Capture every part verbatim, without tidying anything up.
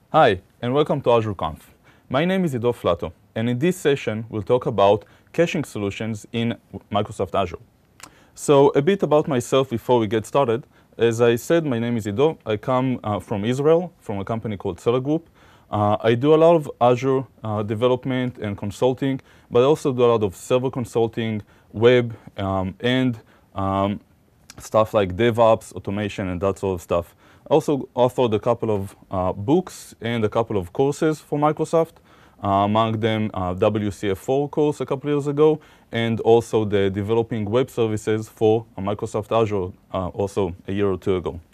Hi, and welcome to AzureConf. My name is Ido Flato, and in this session, we'll talk about caching solutions in Microsoft Azure. So a bit about myself before we get started. As I said, my name is Ido. I come uh, from Israel, from a company called Solar Group. Uh, I do a lot of Azure uh, development and consulting, but I also do a lot of server consulting, web, um, and um, stuff like DevOps, automation, and that sort of stuff. I also authored a couple of uh, books and a couple of courses for Microsoft, uh, among them uh, W C F four course a couple years ago, and also the Developing Web Services for uh, Microsoft Azure uh, also a year or two ago.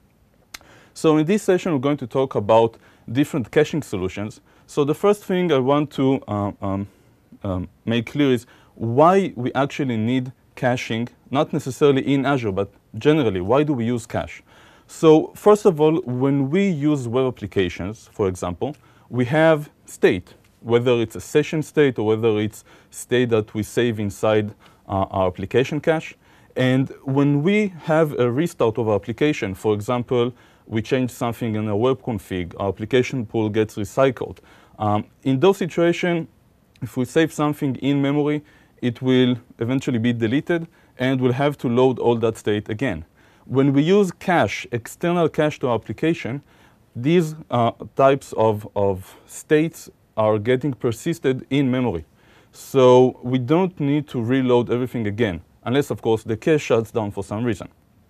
So in this session, we're going to talk about different caching solutions. So the first thing I want to uh, um, um, make clear is why we actually need caching, not necessarily in Azure, but generally, why do we use cache? So first of all, when we use web applications, for example, we have state, whether it's a session state or whether it's state that we save inside uh, our application cache. And when we have a restart of our application, for example, we change something in a web config, our application pool gets recycled. Um, in those situations, if we save something in memory, it will eventually be deleted, and we'll have to load all that state again. When we use cache, external cache to our application, these uh, types of, of states are getting persisted in memory. So we don't need to reload everything again, unless, of course, the cache shuts down for some reason.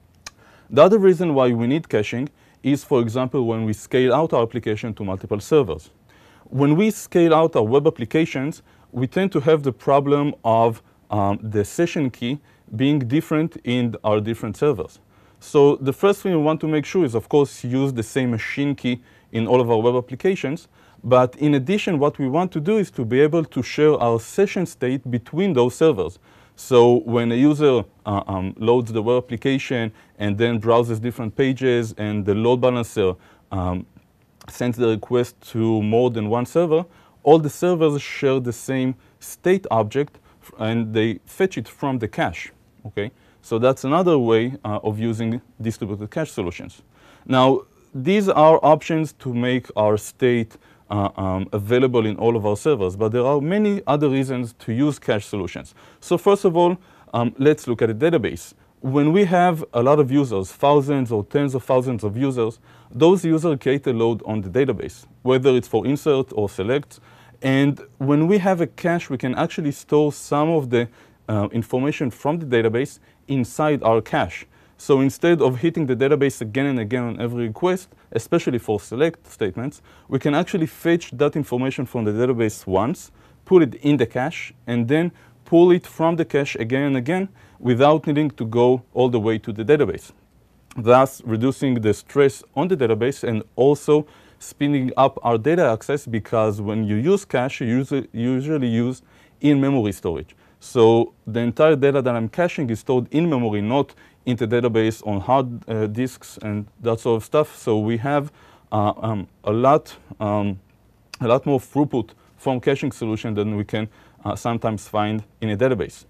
The other reason why we need caching is, for example, when we scale out our application to multiple servers. When we scale out our web applications, we tend to have the problem of um, the session key being different in our different servers. So the first thing we want to make sure is, of course, use the same machine key in all of our web applications. But in addition, what we want to do is to be able to share our session state between those servers. So when a user uh, um, loads the web application and then browses different pages and the load balancer um, sends the request to more than one server, all the servers share the same state object and they fetch it from the cache. Okay? So that's another way uh, of using distributed cache solutions. Now, these are options to make our state uh, um, available in all of our servers, but there are many other reasons to use cache solutions. So first of all, um, let's look at a database. When we have a lot of users, thousands or tens of thousands of users, those users create a load on the database, whether it's for insert or select. And when we have a cache, we can actually store some of the uh, information from the database inside our cache. So instead of hitting the database again and again on every request, especially for select statements, we can actually fetch that information from the database once, put it in the cache, and then pull it from the cache again and again without needing to go all the way to the database, thus reducing the stress on the database and also speeding up our data access, because when you use cache, you usually use in-memory storage. So the entire data that I'm caching is stored in memory, not in the database on hard uh, disks and that sort of stuff. So we have uh, um, a lot, um, a lot more throughput from caching solution than we can uh, sometimes find in a database.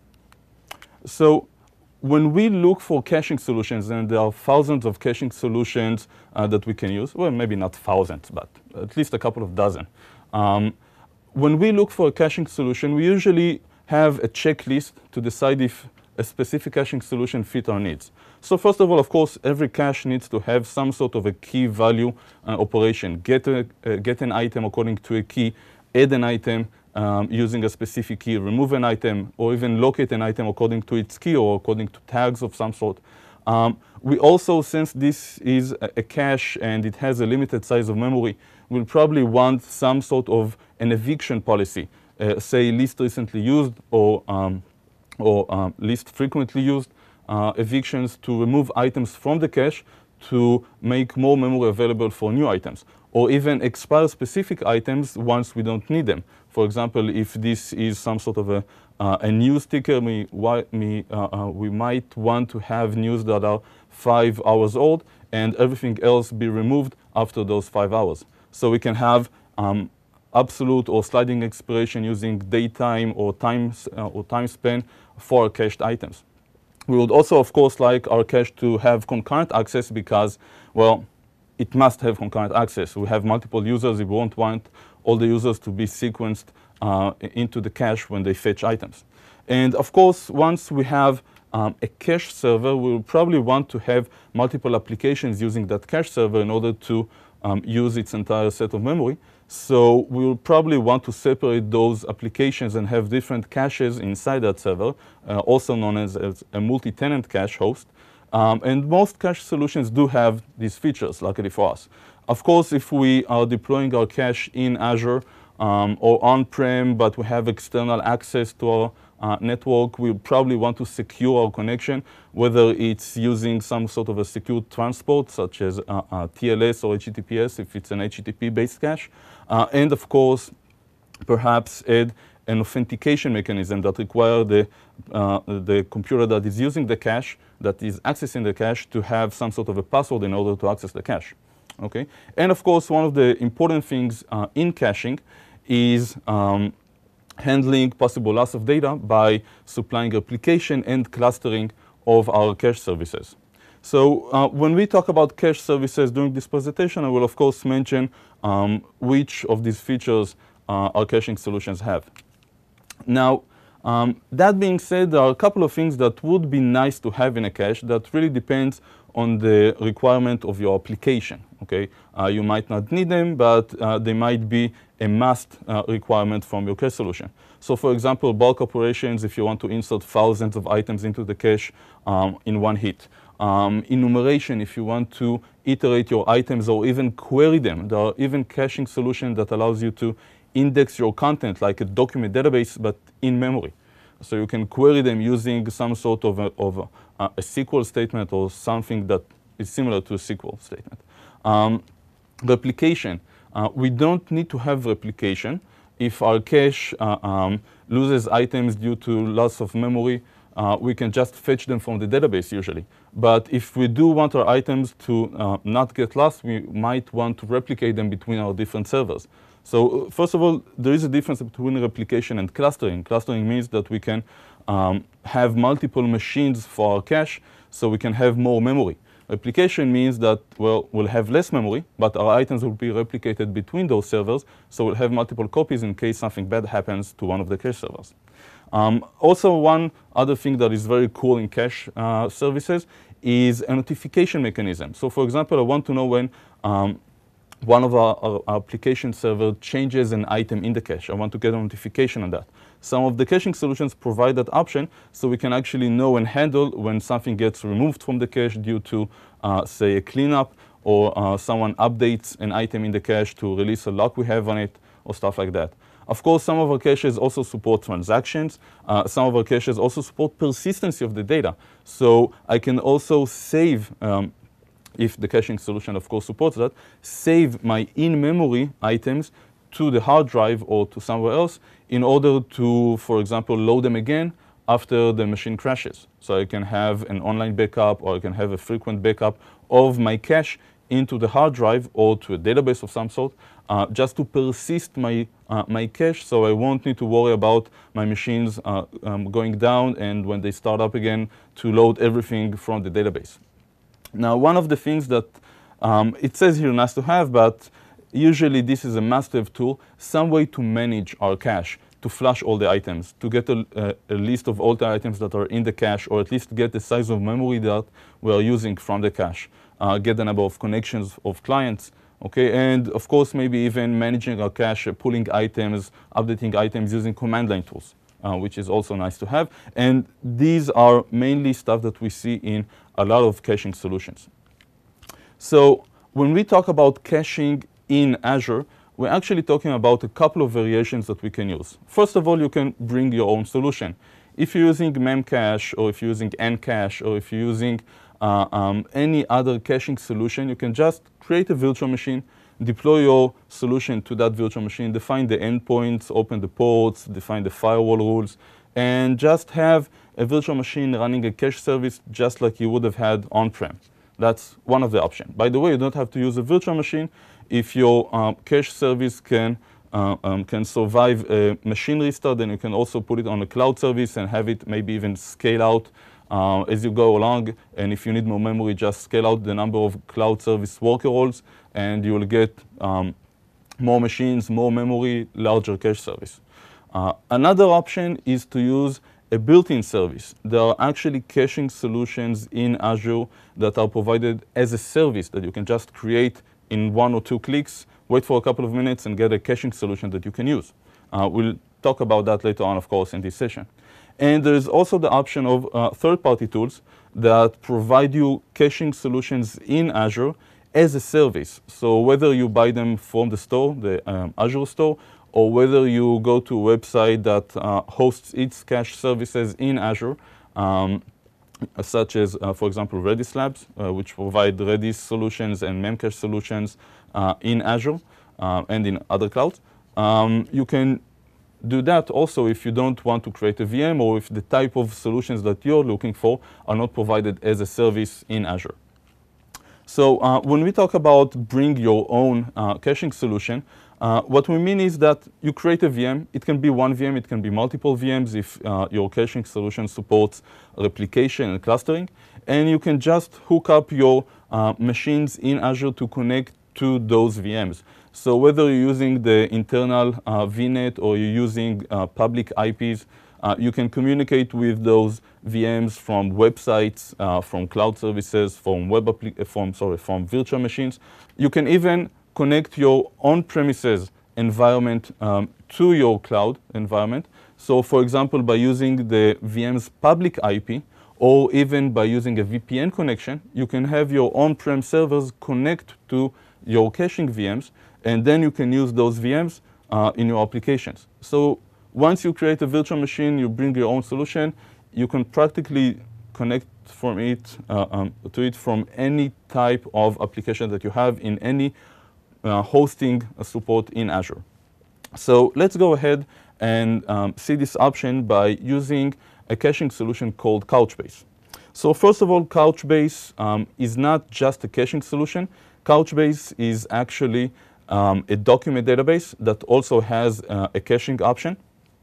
So when we look for caching solutions, and there are thousands of caching solutions uh, that we can use, well, maybe not thousands, but at least a couple of dozen. Um, when we look for a caching solution, we usually have a checklist to decide if a specific caching solution fits our needs. So first of all, of course, every cache needs to have some sort of a key value uh, operation. Get, a, uh, get an item according to a key, add an item um, using a specific key, remove an item, or even locate an item according to its key or according to tags of some sort. Um, we also, since this is a, a cache and it has a limited size of memory, we'll probably want some sort of an eviction policy. Uh, say least recently used or, um, or um, least frequently used uh, evictions to remove items from the cache to make more memory available for new items, or even expire specific items once we don't need them. For example, if this is some sort of a, uh, a news ticker, we, we, uh, uh, we might want to have news that are five hours old and everything else be removed after those five hours. So we can have um, absolute or sliding expiration using datetime or time, uh, or time span for cached items. We would also, of course, like our cache to have concurrent access because, well, it must have concurrent access. We have multiple users. We won't want all the users to be sequenced uh, into the cache when they fetch items. And of course, once we have um, a cache server, we'll probably want to have multiple applications using that cache server in order to um, use its entire set of memory. So we'll probably want to separate those applications and have different caches inside that server, uh, also known as, as a multi-tenant cache host. Um, and most cache solutions do have these features, luckily for us. Of course, if we are deploying our cache in Azure um, or on-prem, but we have external access to our uh, network, we'll probably want to secure our connection, whether it's using some sort of a secure transport, such as uh, uh, T L S or H T T P S, if it's an H T T P-based cache. Uh, and of course, perhaps add an authentication mechanism that requires the, uh, the computer that is using the cache, that is accessing the cache, to have some sort of a password in order to access the cache. Okay? And of course, one of the important things uh, in caching is um, handling possible loss of data by supplying replication and clustering of our cache services. So uh, when we talk about cache services during this presentation, I will of course mention um, which of these features uh, our caching solutions have. Now, um, that being said, there are a couple of things that would be nice to have in a cache that really depends on the requirement of your application. Okay, uh, you might not need them, but uh, they might be a must uh, requirement from your cache solution. So for example, bulk operations, if you want to insert thousands of items into the cache um, in one hit. Um, enumeration, if you want to iterate your items or even query them. There are even caching solutions that allows you to index your content like a document database, but in memory. So you can query them using some sort of a, of a, a S Q L statement or something that is similar to a S Q L statement. Um, replication. Uh, we don't need to have replication. If our cache uh, um, loses items due to loss of memory, uh, we can just fetch them from the database usually. But if we do want our items to uh, not get lost, we might want to replicate them between our different servers. So first of all, there is a difference between replication and clustering. Clustering means that we can um, have multiple machines for our cache, so we can have more memory. Replication means that, well, we'll have less memory, but our items will be replicated between those servers, so we'll have multiple copies in case something bad happens to one of the cache servers. Um, also, one other thing that is very cool in cache uh, services is a notification mechanism. So for example, I want to know when um, one of our, our, our application server changes an item in the cache. I want to get a notification on that. Some of the caching solutions provide that option, so we can actually know and handle when something gets removed from the cache due to, uh, say, a cleanup, or uh, someone updates an item in the cache to release a lock we have on it, or stuff like that. Of course, some of our caches also support transactions. Uh, some of our caches also support persistency of the data. So I can also save, um, if the caching solution, of course, supports that, save my in-memory items to the hard drive or to somewhere else in order to, for example, load them again after the machine crashes. So I can have an online backup, or I can have a frequent backup of my cache into the hard drive or to a database of some sort, uh, just to persist my, uh, my cache, so I won't need to worry about my machines uh, um, going down and when they start up again to load everything from the database. Now, one of the things that um, it says here nice to have, but usually this is a must-have tool, some way to manage our cache, to flush all the items, to get a, a, a list of all the items that are in the cache, or at least get the size of memory that we are using from the cache, uh, get the number of connections of clients, okay, and of course maybe even managing our cache, uh, pulling items, updating items using command line tools, uh, which is also nice to have. And these are mainly stuff that we see in a lot of caching solutions. So when we talk about caching in Azure, we're actually talking about a couple of variations that we can use. First of all, you can bring your own solution. If you're using Memcache, or if you're using Ncache, or if you're using uh, um, any other caching solution, you can just create a virtual machine, deploy your solution to that virtual machine, define the endpoints, open the ports, define the firewall rules, and just have a virtual machine running a cache service just like you would have had on-prem. That's one of the options. By the way, you don't have to use a virtual machine. If your um, cache service can, uh, um, can survive a machine restart, then you can also put it on a cloud service and have it maybe even scale out uh, as you go along. And if you need more memory, just scale out the number of cloud service worker roles, and you will get um, more machines, more memory, larger cache service. Uh, another option is to use a built-in service. There are actually caching solutions in Azure that are provided as a service that you can just create in one or two clicks, wait for a couple of minutes, and get a caching solution that you can use. Uh, we'll talk about that later on, of course, in this session. And there's also the option of uh, third-party tools that provide you caching solutions in Azure as a service. So whether you buy them from the store, the um, Azure store, or whether you go to a website that uh, hosts its cache services in Azure, um, such as, uh, for example, Redis Labs, uh, which provide Redis solutions and Memcache solutions uh, in Azure uh, and in other clouds. Um, you can do that also if you don't want to create a V M, or if the type of solutions that you're looking for are not provided as a service in Azure. So uh, when we talk about bring your own uh, caching solution, Uh, what we mean is that you create a V M. It can be one V M, it can be multiple V Ms if uh, your caching solution supports replication and clustering. And you can just hook up your uh, machines in Azure to connect to those V Ms. So whether you're using the internal uh, V NET or you're using uh, public I Ps, uh, you can communicate with those V Ms from websites, uh, from cloud services, from web from sorry, from virtual machines. You can even connect your on-premises environment um, to your cloud environment. So for example, by using the V M's public I P, or even by using a V P N connection, you can have your on-prem servers connect to your caching V Ms, and then you can use those V Ms uh, in your applications. So once you create a virtual machine, you bring your own solution, you can practically connect from it, uh, um, to it from any type of application that you have in any Uh, hosting support in Azure. So let's go ahead and um, see this option by using a caching solution called Couchbase. So first of all, Couchbase um, is not just a caching solution. Couchbase is actually um, a document database that also has uh, a caching option.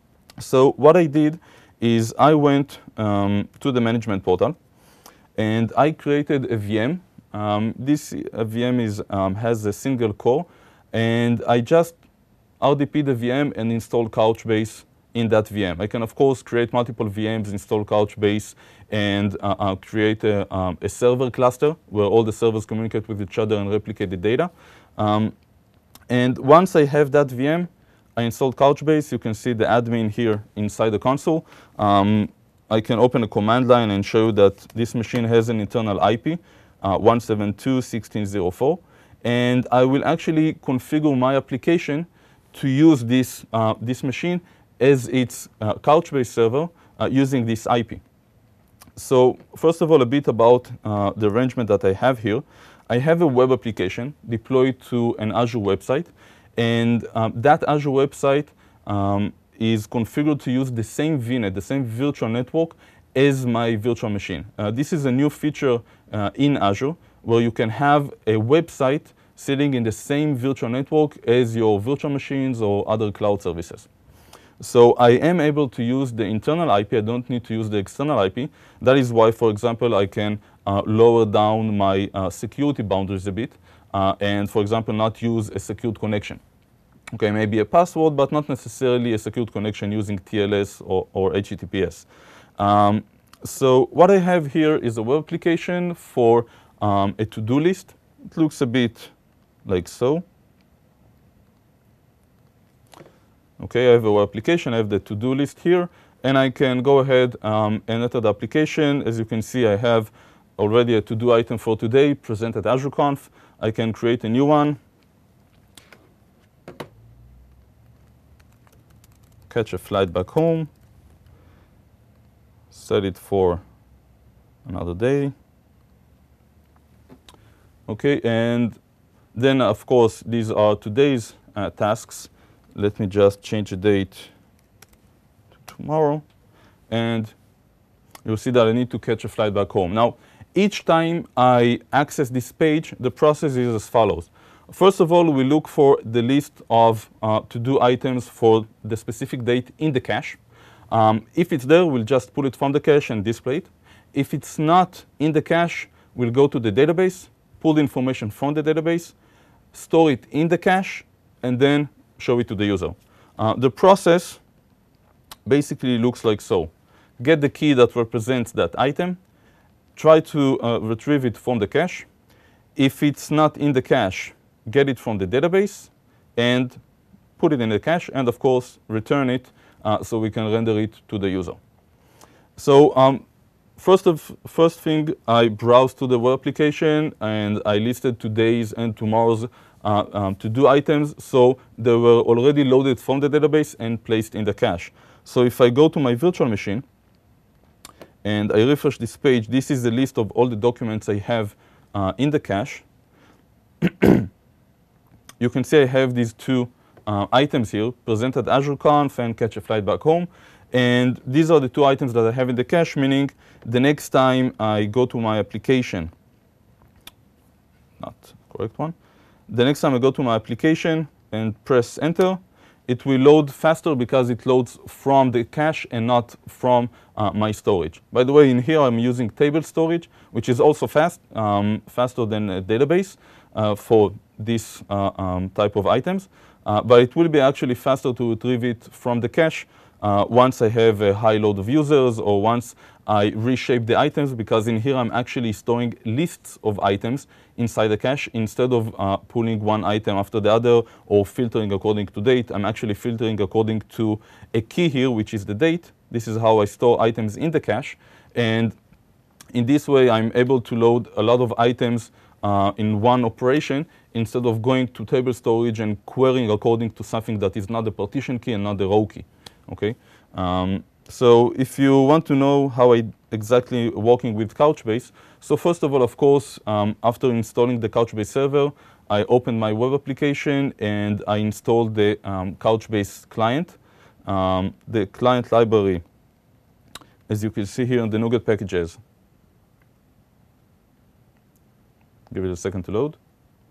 So what I did is I went um, to the management portal, and I created a V M. Um, this uh, V M is, um, has a single core, and I just R D P the V M and install Couchbase in that V M. I can, of course, create multiple V Ms, install Couchbase, and uh, uh, create a, um, a server cluster where all the servers communicate with each other and replicate the data. Um, and once I have that V M, I installed Couchbase. You can see the admin here inside the console. Um, I can open a command line and show you that this machine has an internal I P. Uh, one seventy-two dot sixteen dot zero four, and I will actually configure my application to use this, uh, this machine as its uh, Couchbase server uh, using this I P. So first of all, a bit about uh, the arrangement that I have here. I have a web application deployed to an Azure website, and um, that Azure website um, is configured to use the same V NET, the same virtual network, as my virtual machine. Uh, this is a new feature uh, in Azure where you can have a website sitting in the same virtual network as your virtual machines or other cloud services. So I am able to use the internal I P. I don't need to use the external I P. That is why, for example, I can uh, lower down my uh, security boundaries a bit uh, and, for example, not use a secured connection. Okay, maybe a password, but not necessarily a secured connection using T L S or, or H T T P S. Um, so what I have here is a web application for um, a to-do list. It looks a bit like so. Okay, I have a web application. I have the to-do list here, and I can go ahead um, and enter the application. As you can see, I have already a to-do item for today presented at AzureConf. I can create a new one. Catch a flight back home. Set it for another day. Okay, and then, of course, these are today's uh, tasks. Let me just change the date to tomorrow. And you'll see that I need to catch a flight back home. Now, each time I access this page, the process is as follows. First of all, we look for the list of uh, to-do items for the specific date in the cache. Um, if it's there, we'll just pull it from the cache and display it. If it's not in the cache, we'll go to the database, pull the information from the database, store it in the cache, and then show it to the user. Uh, the process basically looks like so. Get the key that represents that item, try to uh, retrieve it from the cache. If it's not in the cache, get it from the database, and put it in the cache, and of course, return it uh, so we can render it to the user. So um, first, of, first thing, I browsed to the web application, and I listed today's and tomorrow's uh, um, to-do items. So they were already loaded from the database and placed in the cache. So if I go to my virtual machine, and I refresh this page, this is the list of all the documents I have uh, in the cache. You can see I have these two uh, items here, presented AzureConf and catch a flight back home. And these are the two items that I have in the cache, meaning the next time I go to my application, not the correct one, the next time I go to my application and press enter, it will load faster because it loads from the cache and not from uh, my storage. By the way, in here I'm using table storage, which is also fast, um, faster than a database uh, for this uh, um, type of items. Uh, but it will be actually faster to retrieve it from the cache uh, once I have a high load of users or once I reshape the items, because in here I'm actually storing lists of items inside the cache instead of uh, pulling one item after the other or filtering according to date. I'm actually filtering according to a key here, which is the date. This is how I store items in the cache. And in this way, I'm able to load a lot of items uh, in one operation instead of going to table storage and querying according to something that is not the partition key and not the row key. Okay. Um, So if you want to know how I exactly working with Couchbase, so first of all, of course, um, after installing the Couchbase server, I opened my web application and I installed the um, Couchbase client. Um, the client library, as you can see here in the NuGet packages. Give it a second to load.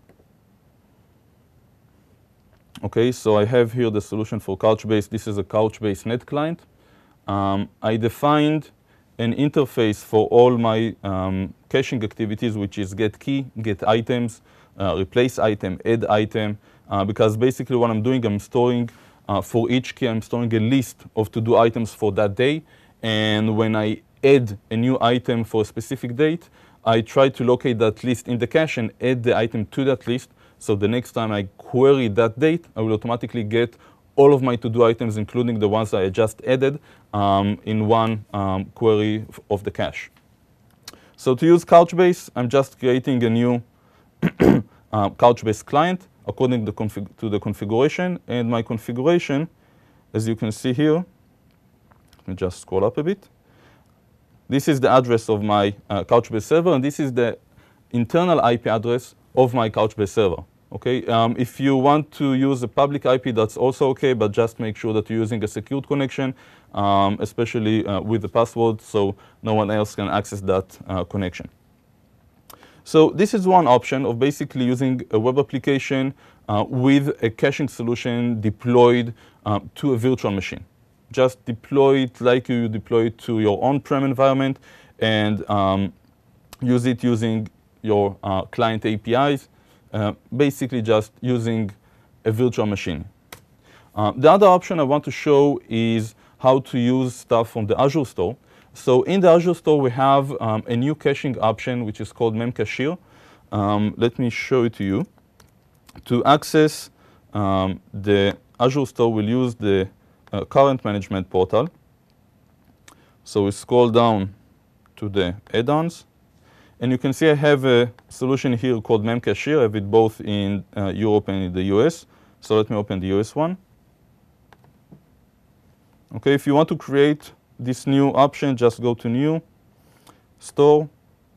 Okay, so I have here the solution for Couchbase. This is a Couchbase Net client. Um, I defined an interface for all my um, caching activities, which is get key, get items, uh, replace item, add item, uh, because basically what I'm doing, I'm storing, uh, for each key, I'm storing a list of to-do items for that day. And when I add a new item for a specific date, I try to locate that list in the cache and add the item to that list. So the next time I query that date, I will automatically get all of my to-do items, including the ones that I just added, um, in one um, query of the cache. So to use Couchbase, I'm just creating a new uh, Couchbase client according to, config to the configuration. And my configuration, as you can see here, let me just scroll up a bit. This is the address of my uh, Couchbase server, and this is the internal I P address of my Couchbase server. Okay, um, if you want to use a public I P, that's also okay, but just make sure that you're using a secured connection, um, especially uh, with the password, so no one else can access that uh, connection. So this is one option of basically using a web application uh, with a caching solution deployed uh, to a virtual machine. Just deploy it like you deploy it to your on-prem environment and um, use it using your uh, client A P Is. Uh, basically just using a virtual machine. Uh, the other option I want to show is how to use stuff from the Azure Store. So in the Azure Store, we have um, a new caching option, which is called Memcachere. Um, let me show it to you. To access um, the Azure Store, we'll use the uh, current management portal. So we scroll down to the add-ons. And you can see I have a solution here called Memcachere. I have it both in uh, Europe and in the U S. So let me open the U S one. Okay, if you want to create this new option, just go to New, Store.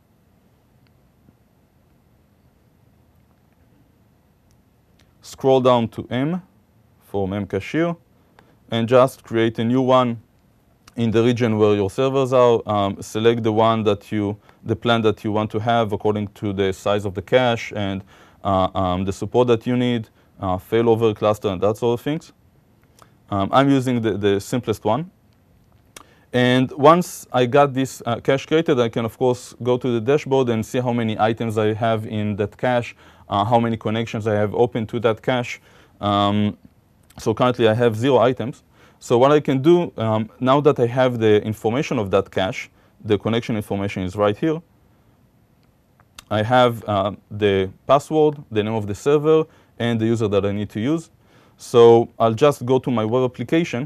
Scroll down to M for Memcachere, and just create a new one in the region where your servers are. Um, select the one that you, the plan that you want to have according to the size of the cache and uh, um, the support that you need, uh, failover cluster, and that sort of things. Um, I'm using the, the simplest one. And once I got this uh, cache created, I can, of course, go to the dashboard and see how many items I have in that cache, uh, how many connections I have open to that cache. Um, so currently, I have zero items. So what I can do, um, now that I have the information of that cache, the connection information is right here. I have uh, the password, the name of the server, and the user that I need to use. So I'll just go to my web application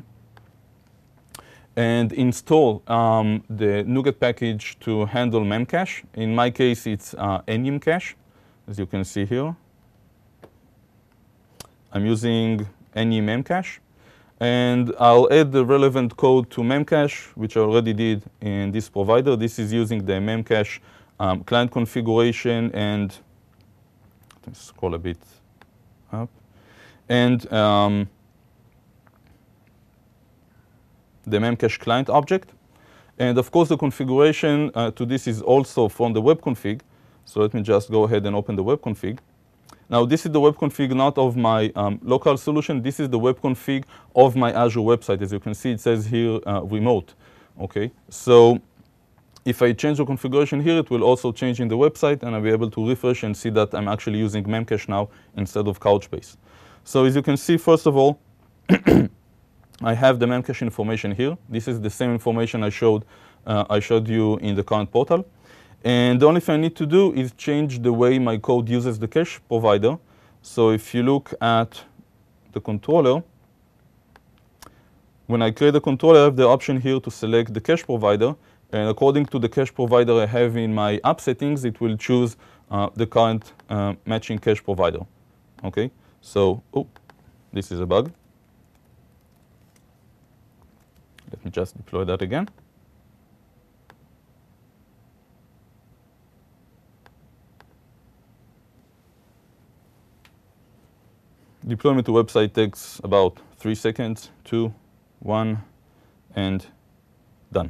and install um, the NuGet package to handle Memcache. In my case, it's uh, NumCache, as you can see here. I'm using NumMemcache. And I'll add the relevant code to Memcache, which I already did in this provider. This is using the Memcache um, client configuration and let me scroll a bit up. And um, the Memcache client object. And of course, the configuration uh, to this is also from the web config. So let me just go ahead and open the web config. Now, this is the web config not of my um, local solution. This is the web config of my Azure website. As you can see, it says here uh, remote. Okay, so if I change the configuration here, it will also change in the website, and I'll be able to refresh and see that I'm actually using Memcache now instead of Couchbase. So as you can see, first of all, I have the Memcache information here. This is the same information I showed, uh, I showed you in the current portal. And the only thing I need to do is change the way my code uses the cache provider. So if you look at the controller, when I create a controller, I have the option here to select the cache provider. And according to the cache provider I have in my app settings, it will choose uh, the current uh, matching cache provider. Okay, so oh, this is a bug. Let me just deploy that again. Deployment to website takes about three seconds, two, one, and done.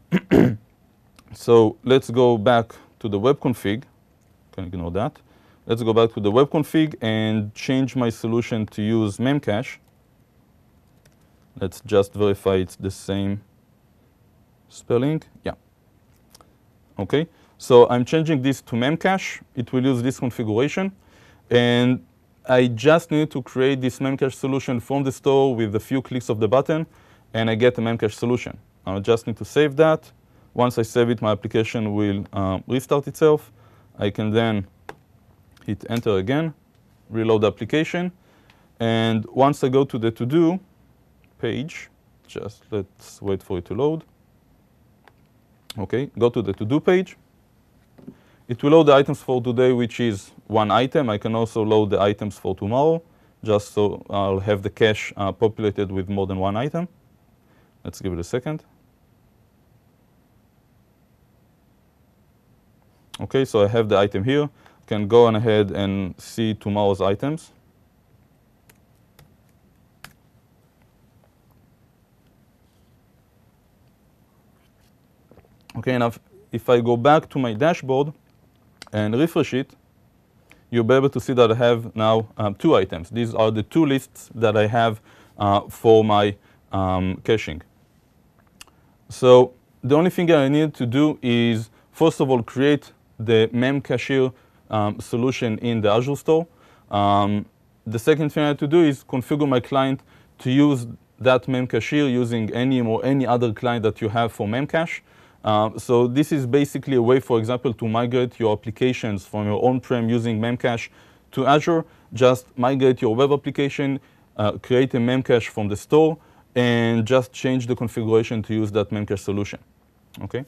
So let's go back to the web config. Can ignore that. Let's go back to the web config and change my solution to use Memcache. Let's just verify it's the same spelling. Yeah. Okay. So I'm changing this to Memcache. It will use this configuration. And I just need to create this Memcache solution from the store with a few clicks of the button, and I get a Memcache solution. I just need to save that. Once I save it, my application will uh, restart itself. I can then hit enter again, reload the application. And once I go to the to-do page, just let's wait for it to load. OK, go to the to-do page. It will load the items for today, which is one item. I can also load the items for tomorrow, just so I'll have the cache uh, populated with more than one item. Let's give it a second. OK, so I have the item here. I can go on ahead and see tomorrow's items. OK, now if I go back to my dashboard and refresh it, you'll be able to see that I have now um, two items. These are the two lists that I have uh, for my um, caching. So the only thing I need to do is, first of all, create the Memcache um, solution in the Azure store. Um, the second thing I have to do is configure my client to use that Memcache using any or any other client that you have for Memcache. Uh, so this is basically a way, for example, to migrate your applications from your on-prem using Memcache to Azure. Just migrate your web application, uh, create a Memcache from the store, and just change the configuration to use that Memcache solution. Okay.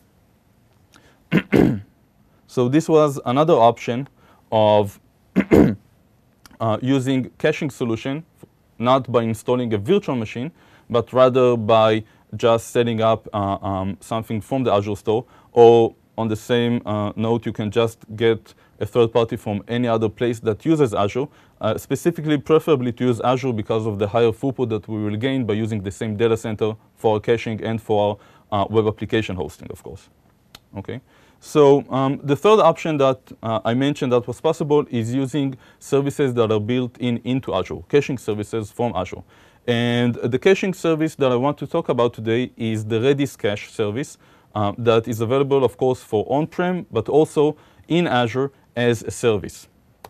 So this was another option of uh, using caching solution, not by installing a virtual machine, but rather by just setting up uh, um, something from the Azure store. Or on the same uh, note, you can just get a third party from any other place that uses Azure, uh, specifically preferably to use Azure because of the higher throughput that we will gain by using the same data center for our caching and for our uh, web application hosting, of course. Okay. So um, the third option that uh, I mentioned that was possible is using services that are built in into Azure, caching services from Azure. And the caching service that I want to talk about today is the Redis Cache service uh, that is available, of course, for on-prem, but also in Azure as a service.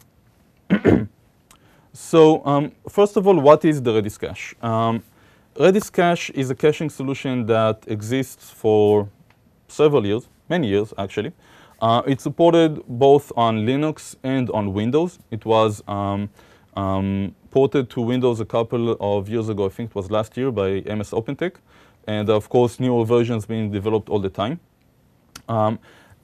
So um, first of all, what is the Redis Cache? Um, Redis Cache is a caching solution that exists for several years, many years actually. Uh, it's supported both on Linux and on Windows. It was um, um, ported to Windows a couple of years ago, I think it was last year, by M S OpenTech. And of course, newer versions being developed all the time. Um,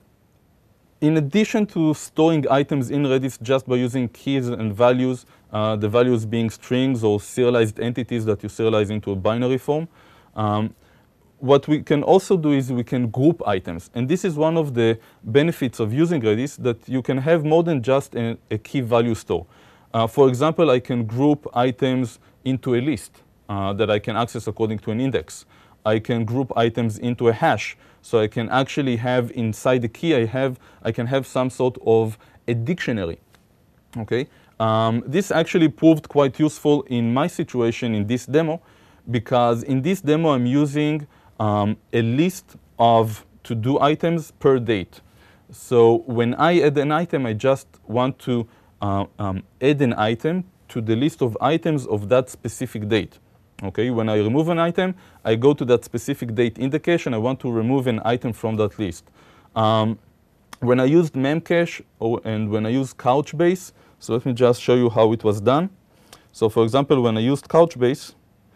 in addition to storing items in Redis just by using keys and values, uh, the values being strings or serialized entities that you serialize into a binary form, um, what we can also do is we can group items. And this is one of the benefits of using Redis, that you can have more than just a, a key value store. Uh, for example, I can group items into a list uh, that I can access according to an index. I can group items into a hash. So I can actually have inside the key, I, have, I can have some sort of a dictionary. Okay? Um, this actually proved quite useful in my situation in this demo, because in this demo I'm using um, a list of to-do items per date. So when I add an item, I just want to uh, um, add an item to the list of items of that specific date. Okay, when I remove an item, I go to that specific date in the cache, and I want to remove an item from that list. Um, when I used Memcache or, and when I used Couchbase, so let me just show you how it was done. So for example, when I used Couchbase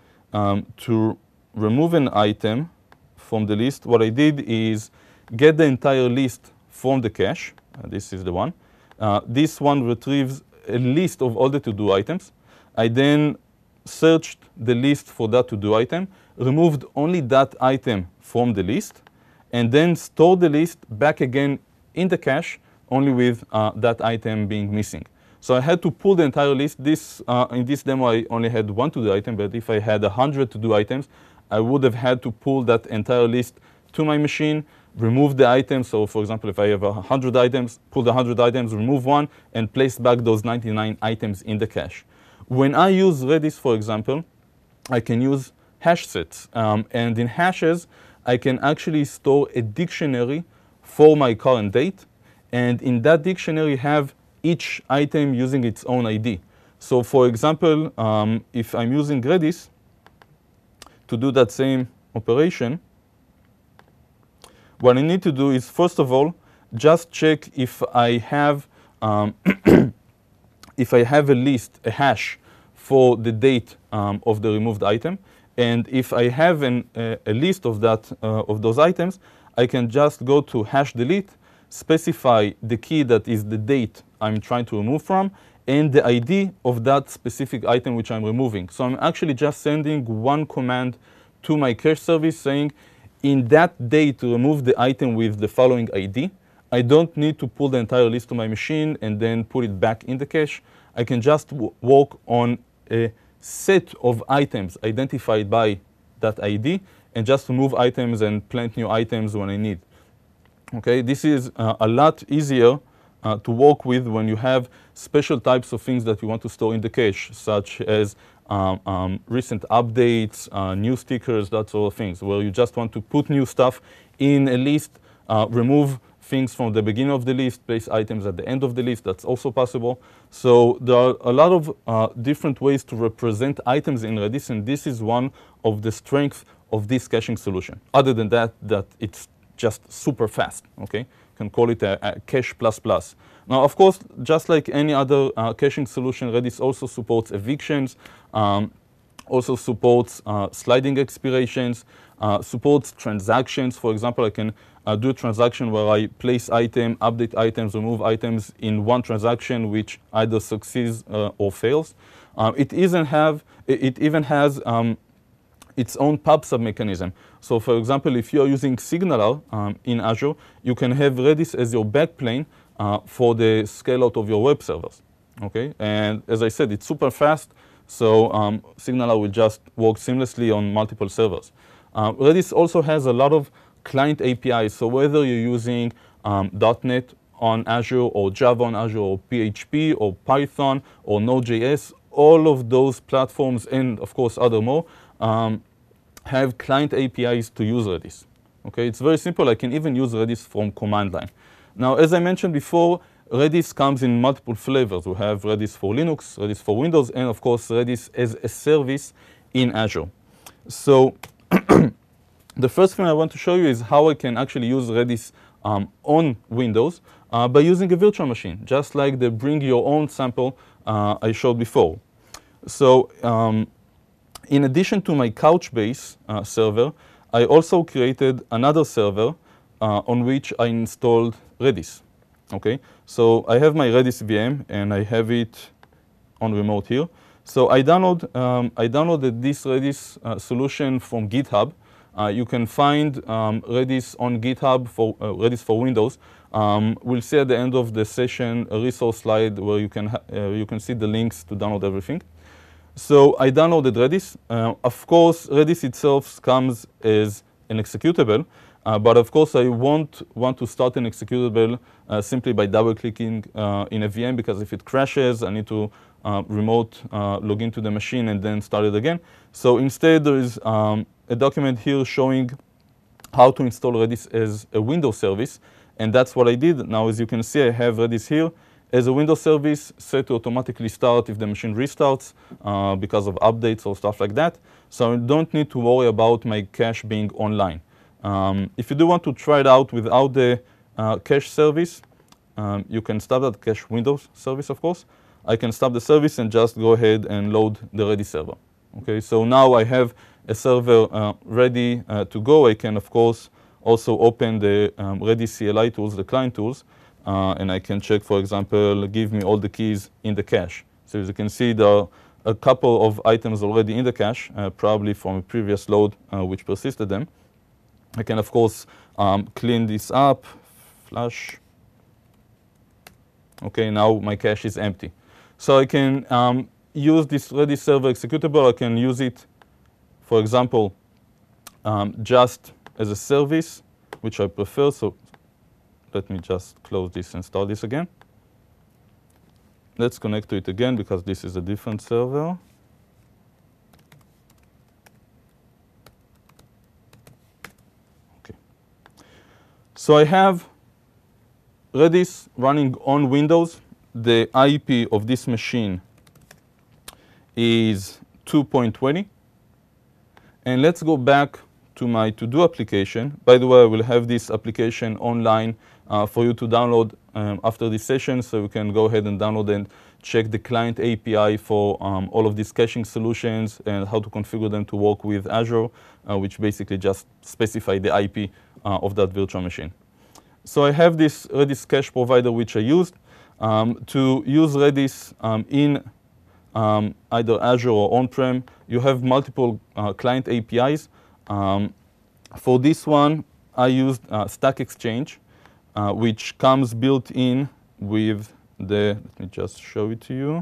um, to remove an item from the list, what I did is get the entire list from the cache. Uh, this is the one. Uh, this one retrieves a list of all the to-do items. I then searched the list for that to-do item, removed only that item from the list, and then stored the list back again in the cache, only with uh, that item being missing. So I had to pull the entire list. This, uh, in this demo, I only had one to-do item, but if I had one hundred to-do items, I would have had to pull that entire list to my machine, remove the items. So for example, if I have one hundred items, pull the one hundred items, remove one, and place back those ninety-nine items in the cache. When I use Redis, for example, I can use hash sets. Um, and in hashes, I can actually store a dictionary for my current date. And in that dictionary, have each item using its own I D. So for example, um, if I'm using Redis to do that same operation, what I need to do is, first of all, just check if I have um, if I have a list, a hash for the date um, of the removed item. And if I have an, uh, a list of, that, uh, of those items, I can just go to hash delete, specify the key that is the date I'm trying to remove from, and the I D of that specific item which I'm removing. So I'm actually just sending one command to my cache service saying, in that date, to remove the item with the following I D. I don't need to pull the entire list to my machine and then put it back in the cache. I can just w work on a set of items identified by that I D and just remove items and plant new items when I need. Okay, this is uh, a lot easier uh, to work with when you have special types of things that you want to store in the cache, such as um, um, recent updates, uh, new stickers, that sort of things, where you just want to put new stuff in a list, uh, remove things from the beginning of the list, place items at the end of the list. That's also possible. So there are a lot of uh, different ways to represent items in Redis, and this is one of the strengths of this caching solution. Other than that, that it's just super fast. Okay, you can call it a, a cache plus plus. Now, of course, just like any other uh, caching solution, Redis also supports evictions, um, also supports uh, sliding expirations, uh, supports transactions. For example, I can uh, do a transaction where I place item, update items, remove items in one transaction, which either succeeds uh, or fails. Um, it even have it, it even has um, its own pub sub mechanism. So, for example, if you are using Signaler um, in Azure, you can have Redis as your backplane uh, for the scale out of your web servers. Okay, and as I said, it's super fast. So um, Signaler will just work seamlessly on multiple servers. Uh, Redis also has a lot of client A P Is. So whether you're using um, .NET on Azure, or Java on Azure, or P H P, or Python, or Node.js. All of those platforms, and of course other more, um, have client A P Is to use Redis. Okay, it's very simple. I can even use Redis from command line. Now, as I mentioned before, Redis comes in multiple flavors. We have Redis for Linux, Redis for Windows, and of course Redis as a service in Azure. So the first thing I want to show you is how I can actually use Redis um, on Windows uh, by using a virtual machine, just like the bring your own sample uh, I showed before. So um, in addition to my Couchbase uh, server, I also created another server uh, on which I installed Redis. Okay, so I have my Redis V M and I have it on remote here. So I download um, I downloaded this Redis uh, solution from GitHub. Uh, you can find um, Redis on GitHub for uh, Redis for Windows. Um, we'll see at the end of the session a resource slide where you can ha uh, you can see the links to download everything. So I downloaded Redis. Uh, of course, Redis itself comes as an executable, uh, but of course I won't want to start an executable uh, simply by double-clicking uh, in a V M, because if it crashes, I need to uh, remote uh, log into the machine and then start it again. So instead, there is um, a document here showing how to install Redis as a Windows service, and that's what I did. Now, as you can see, I have Redis here as a Windows service set to automatically start if the machine restarts uh, because of updates or stuff like that. So I don't need to worry about my cache being online. Um, if you do want to try it out without the uh, cache service, um, you can stop that cache Windows service, of course. I can stop the service and just go ahead and load the Redis server. Okay, so now I have a server uh, ready uh, to go. I can, of course, also open the um, Redis C L I tools, the client tools, Uh, and I can check, for example, give me all the keys in the cache. So as you can see, there are a couple of items already in the cache, uh, probably from a previous load uh, which persisted them. I can, of course, um, clean this up, flush. Okay, now my cache is empty. So I can um, use this Redis server executable. I can use it, for example, um, just as a service, which I prefer. So let me just close this and start this again. Let's connect to it again, because this is a different server. Okay. So I have Redis running on Windows. The I P of this machine is two point twenty. And let's go back to my to-do application. By the way, I will have this application online uh, for you to download um, after this session, so you can go ahead and download and check the client A P I for um, all of these caching solutions and how to configure them to work with Azure, uh, which basically just specify the I P uh, of that virtual machine. So I have this Redis cache provider which I used. Um, to use Redis um, in um, either Azure or on-prem, you have multiple uh, client A P Is. Um, for this one, I used uh, Stack Exchange, uh, which comes built in with the, let me just show it to you.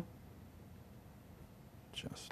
Just,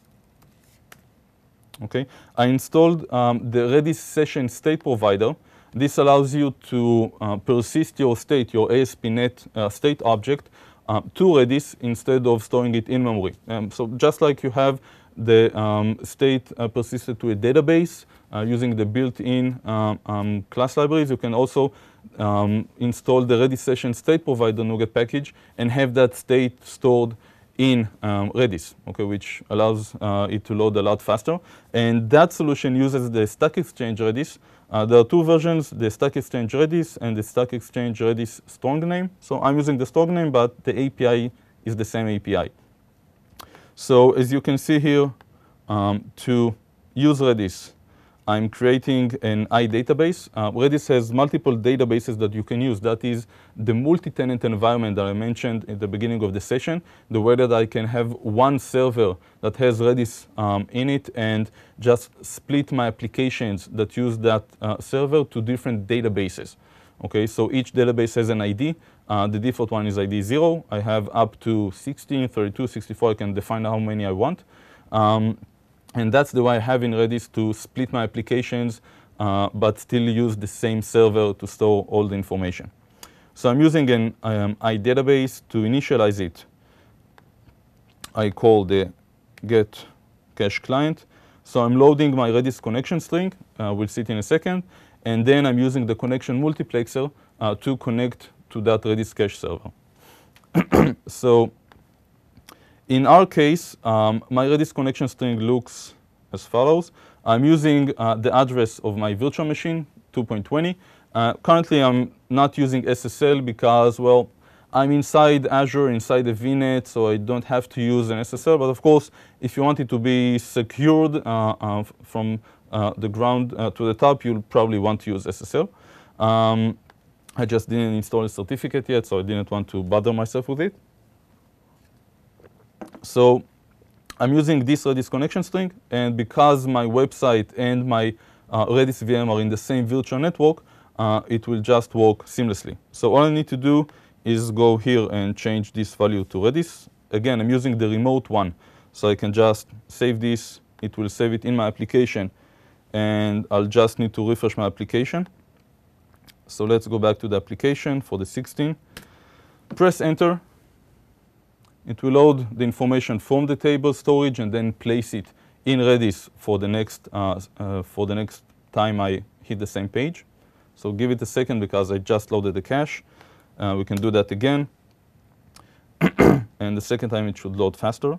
okay. I installed um, the Redis Session State Provider. This allows you to uh, persist your state, your A S P dot NET uh, state object, uh, to Redis instead of storing it in memory. Um, so just like you have the um, state uh, persisted to a database uh, using the built-in um, um, class libraries, you can also um, install the Redis Session State Provider NuGet package and have that state stored in um, Redis, okay, which allows uh, it to load a lot faster. And that solution uses the Stack Exchange Redis. Uh, there are two versions, the Stack Exchange Redis and the Stack Exchange Redis strong name. So I'm using the strong name, but the A P I is the same A P I. So as you can see here, um, to use Redis, I'm creating an iDatabase. Uh, Redis has multiple databases that you can use. That is the multi-tenant environment that I mentioned at the beginning of the session, the way that I can have one server that has Redis um, in it and just split my applications that use that uh, server to different databases. Okay, so each database has an I D. Uh, the default one is I D zero. I have up to sixteen, thirty-two, sixty-four. I can define how many I want. Um, And that's the way I have in Redis to split my applications uh, but still use the same server to store all the information. So I'm using an um, iDatabase to initialize it. I call the get cache client. So I'm loading my Redis connection string. Uh, we'll see it in a second. And then I'm using the connection multiplexer uh, to connect to that Redis cache server. So in our case, um, my Redis connection string looks as follows. I'm using uh, the address of my virtual machine, two point twenty. Uh, currently, I'm not using S S L because, well, I'm inside Azure, inside the V NET, so I don't have to use an S S L. But of course, if you want it to be secured uh, uh, from uh, the ground uh, to the top, you'll probably want to use S S L. Um, I just didn't install a certificate yet, so I didn't want to bother myself with it. So I'm using this Redis connection string, and because my website and my uh, Redis V M are in the same virtual network, uh, it will just work seamlessly. So all I need to do is go here and change this value to Redis. Again, I'm using the remote one, so I can just save this. It will save it in my application, and I'll just need to refresh my application. So let's go back to the application for the sixteen. Press enter. It will load the information from the table storage and then place it in Redis for the next uh, uh, for the next time I hit the same page. So give it a second because I just loaded the cache. Uh, we can do that again. And the second time it should load faster.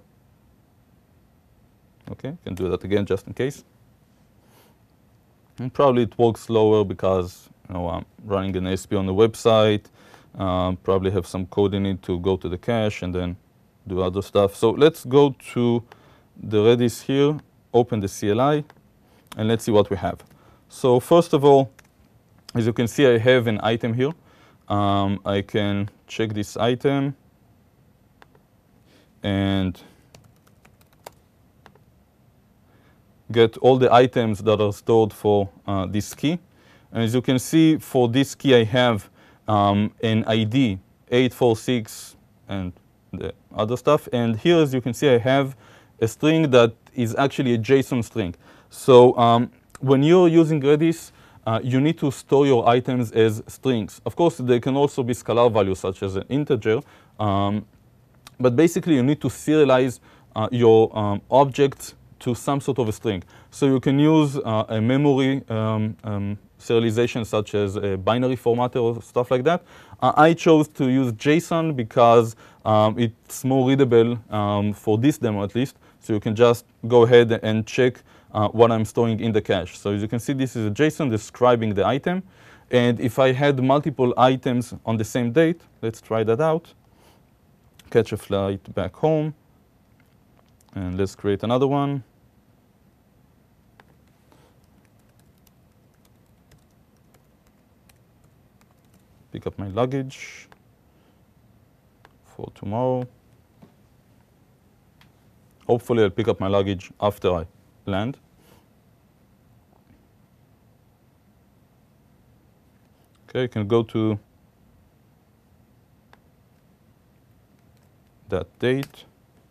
Okay, can do that again just in case. And probably it works slower because you know I'm running an A S P on the website. Um, probably have some code in it to go to the cache and then do other stuff. So let's go to the Redis here, open the C L I, and let's see what we have. So first of all, as you can see, I have an item here. Um, I can check this item and get all the items that are stored for uh, this key. And as you can see, for this key, I have um, an I D, eight four six, and the other stuff. And here, as you can see, I have a string that is actually a JSON string. So um, when you're using Redis, uh, you need to store your items as strings. Of course, they can also be scalar values, such as an integer. Um, but basically, you need to serialize uh, your um, objects to some sort of a string. So you can use uh, a memory um, um, serialization, such as a binary formatter or stuff like that. Uh, I chose to use JSON because um, it's more readable um, for this demo at least. So you can just go ahead and check uh, what I'm storing in the cache. So as you can see, this is a JSON describing the item. And if I had multiple items on the same date, let's try that out. Catch a flight back home. And let's create another one. Pick up my luggage for tomorrow. Hopefully, I'll pick up my luggage after I land. Okay, you can go to that date.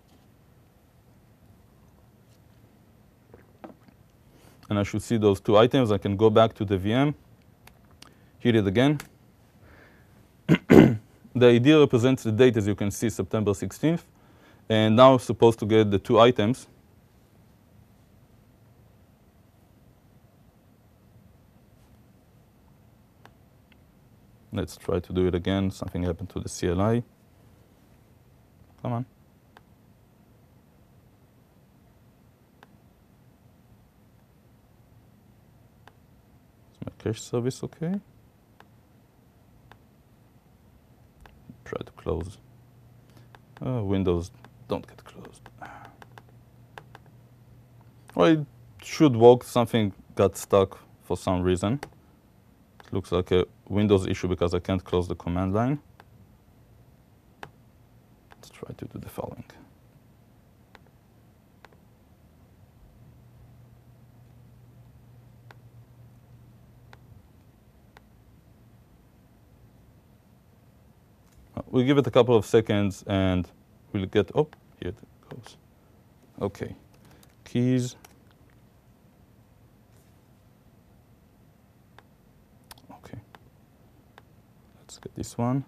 And I should see those two items. I can go back to the V M, hit it again. The I D represents the date, as you can see, September sixteenth. And now I'm supposed to get the two items. Let's try to do it again. Something happened to the C L I. Come on. Is my cache service okay? Try to close. Uh, Windows don't get closed. Well, it should work. Something got stuck for some reason. It looks like a Windows issue because I can't close the command line. Let's try to do the following. We'll give it a couple of seconds and we'll get, oh, here it goes. Okay, keys. get this one.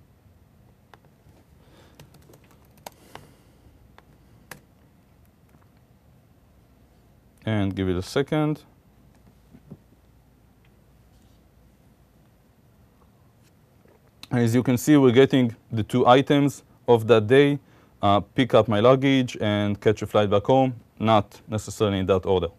And give it a second. As you can see, we're getting the two items of that day, uh, pick up my luggage and catch a flight back home, not necessarily in that order.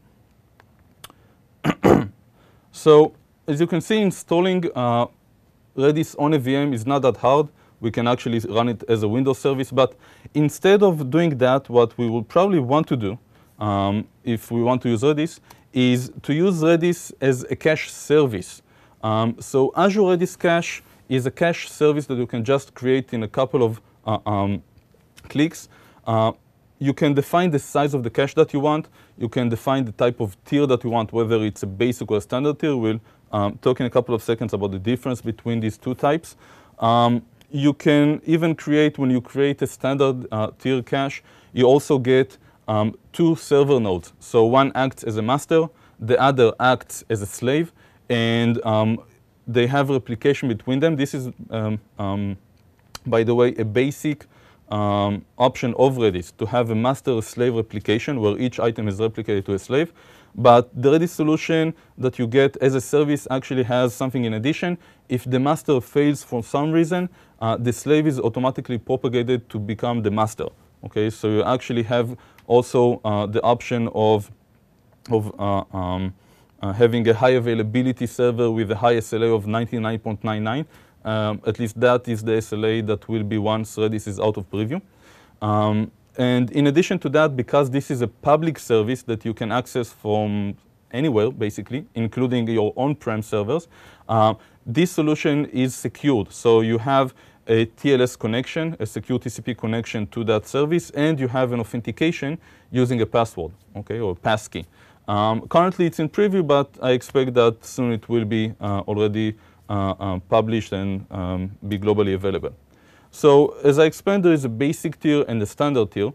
So as you can see, installing uh, Redis on a V M is not that hard. We can actually run it as a Windows service. But instead of doing that, what we will probably want to do, um, if we want to use Redis, is to use Redis as a cache service. Um, so Azure Redis Cache is a cache service that you can just create in a couple of uh, um, clicks. Uh, you can define the size of the cache that you want. You can define the type of tier that you want, whether it's a basic or a standard tier. We'll um, talk in a couple of seconds about the difference between these two types. Um, you can even create, when you create a standard uh, tier cache, you also get um, two server nodes. So one acts as a master, the other acts as a slave, and um, they have replication between them. This is, um, um, by the way, a basic um, option of Redis, to have a master-slave replication where each item is replicated to a slave. But the Redis solution that you get as a service actually has something in addition. If the master fails for some reason, uh, the slave is automatically propagated to become the master. Okay, so you actually have also uh, the option of, of uh, um, Uh, having a high availability server with a high S L A of ninety-nine point nine nine. Um, at least that is the S L A that will be once Redis is out of preview. Um, and in addition to that, because this is a public service that you can access from anywhere, basically, including your on-prem servers, uh, this solution is secured. So you have a T L S connection, a secure T C P connection to that service, and you have an authentication using a password, okay, or a passkey. Um, currently, it's in preview, but I expect that soon it will be uh, already uh, uh, published and um, be globally available. So as I explained, there is a basic tier and a standard tier.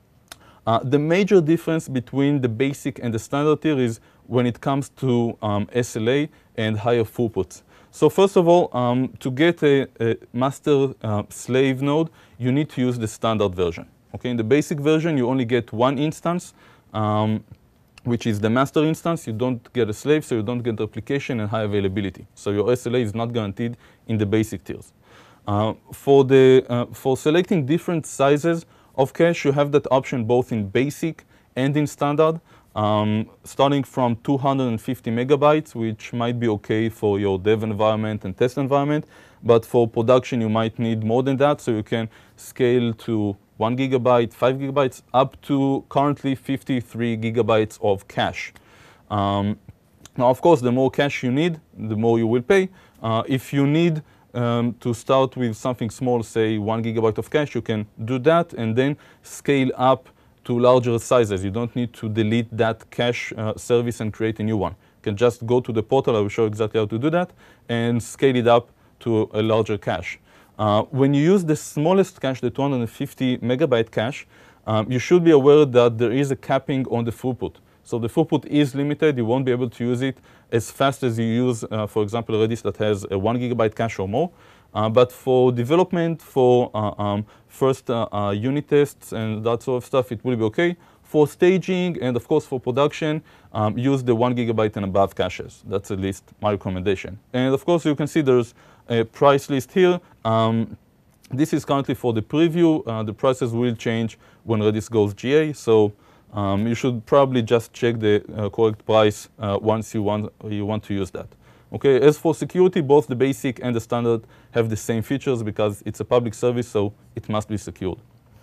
Uh, the major difference between the basic and the standard tier is when it comes to um, S L A and higher throughputs. So first of all, um, to get a, a master uh, slave node, you need to use the standard version. Okay, in the basic version, you only get one instance, um, which is the master instance. You don't get a slave, so you don't get replication and high availability. So your S L A is not guaranteed in the basic tiers. Uh, for, the, uh, for selecting different sizes of cache, you have that option both in basic and in standard, um, starting from two hundred fifty megabytes, which might be okay for your dev environment and test environment. But for production, you might need more than that, so you can scale to one gigabyte, five gigabytes, up to currently fifty-three gigabytes of cache. Um, now, of course, the more cache you need, the more you will pay. Uh, if you need um, to start with something small, say one gigabyte of cache, you can do that and then scale up to larger sizes. You don't need to delete that cache uh, service and create a new one. You can just go to the portal. I will show exactly how to do that and scale it up to a larger cache. Uh, when you use the smallest cache, the two hundred fifty megabyte cache, um, you should be aware that there is a capping on the throughput. So the throughput is limited. You won't be able to use it as fast as you use, uh, for example, Redis that has a one gigabyte cache or more. Uh, but for development, for uh, um, first uh, uh, unit tests and that sort of stuff, it will be okay. For staging and, of course, for production, um, use the one gigabyte and above caches. That's at least my recommendation. And, of course, you can see there's a price list here. Um, this is currently for the preview. Uh, the prices will change when Redis goes G A. So um, you should probably just check the uh, correct price uh, once you want, you want to use that. Okay, as for security, both the basic and the standard have the same features because it's a public service, so it must be secured.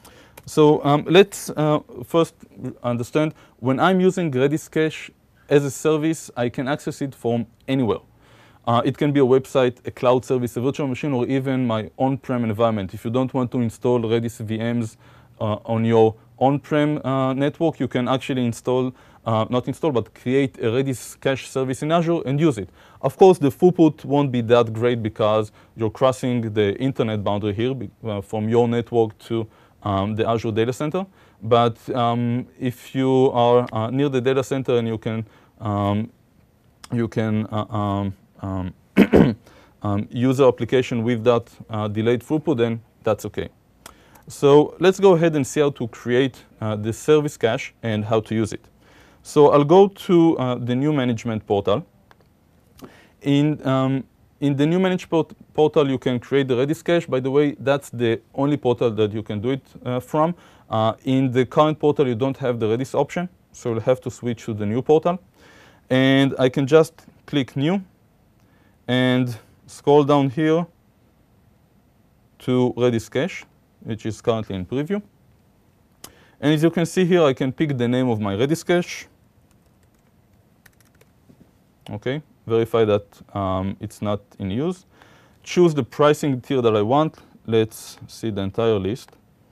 So um, let's uh, first understand, when I'm using Redis Cache as a service, I can access it from anywhere. Uh, it can be a website, a cloud service, a virtual machine, or even my on-prem environment. If you don't want to install Redis V Ms uh, on your on-prem uh, network, you can actually install, uh, not install, but create a Redis Cache service in Azure and use it. Of course, the throughput won't be that great because you're crossing the internet boundary here uh, from your network to um, the Azure data center. But um, if you are uh, near the data center and you can, um, you can uh, um, um, um, user application with that uh, delayed throughput, then that's OK. So let's go ahead and see how to create uh, the service cache and how to use it. So I'll go to uh, the new management portal. In, um, in the new management portal, you can create the Redis cache. By the way, that's the only portal that you can do it uh, from. Uh, in the current portal, you don't have the Redis option, so you'll have to switch to the new portal. And I can just click New and scroll down here to Redis cache, which is currently in preview. And as you can see here, I can pick the name of my Redis cache. OK, verify that um, it's not in use. Choose the pricing tier that I want. Let's see the entire list.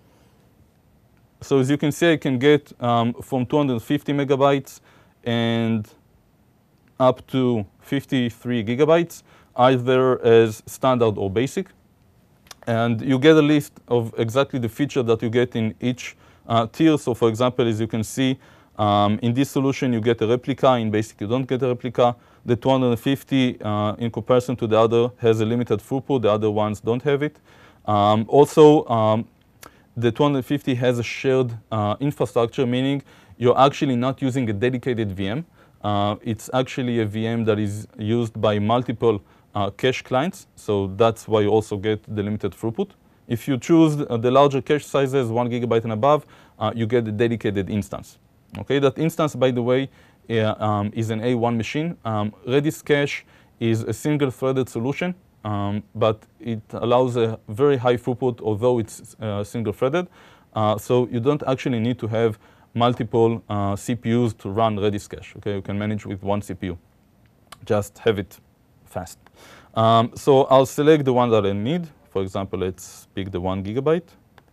So as you can see, I can get um, from two hundred fifty megabytes and up to fifty-three gigabytes, either as standard or basic. And you get a list of exactly the feature that you get in each uh, tier. So for example, as you can see, um, in this solution, you get a replica. In basic, you don't get a replica. The two hundred fifty, uh, in comparison to the other, has a limited throughput. The other ones don't have it. Um, also, um, the two hundred fifty has a shared uh, infrastructure, meaning you're actually not using a dedicated V M. Uh, it's actually a V M that is used by multiple uh, cache clients. So that's why you also get the limited throughput. If you choose the larger cache sizes, one gigabyte and above, uh, you get a dedicated instance. Okay, that instance, by the way, uh, um, is an A one machine. Um, Redis cache is a single-threaded solution, um, but it allows a very high throughput, although it's uh, single-threaded. Uh, so you don't actually need to have multiple uh, C P Us to run Redis cache. Okay, you can manage with one C P U. Just have it fast. Um, so I'll select the one that I need. For example, let's pick the one gigabyte.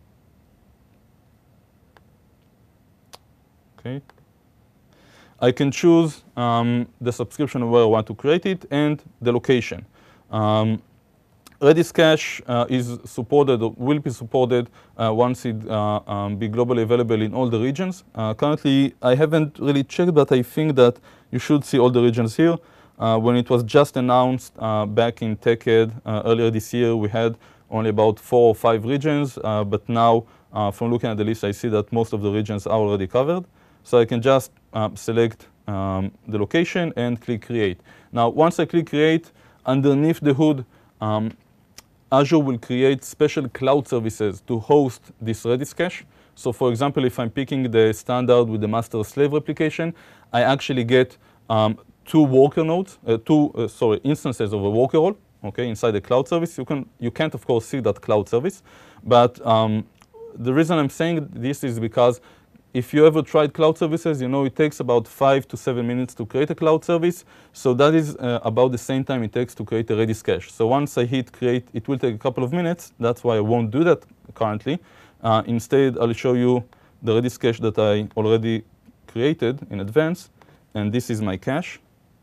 Okay. I can choose um, the subscription where I want to create it and the location. Um, Redis cache uh, is supported, or will be supported uh, once it uh, um, be globally available in all the regions. Uh, currently, I haven't really checked, but I think that you should see all the regions here. Uh, when it was just announced uh, back in TechEd uh, earlier this year, we had only about four or five regions. Uh, but now, uh, from looking at the list, I see that most of the regions are already covered. So I can just uh, select um, the location and click Create. Now, once I click Create, underneath the hood, um, Azure will create special cloud services to host this Redis cache. So for example, if I'm picking the standard with the master-slave replication, I actually get um, two worker nodes, uh, two uh, sorry instances of a worker role. Okay, inside the cloud service, you can you can't of course see that cloud service, but um, the reason I'm saying this is because if you ever tried cloud services, you know it takes about five to seven minutes to create a cloud service. So that is uh, about the same time it takes to create a Redis cache. So once I hit create, it will take a couple of minutes. That's why I won't do that currently. Uh, instead, I'll show you the Redis cache that I already created in advance. And this is my cache.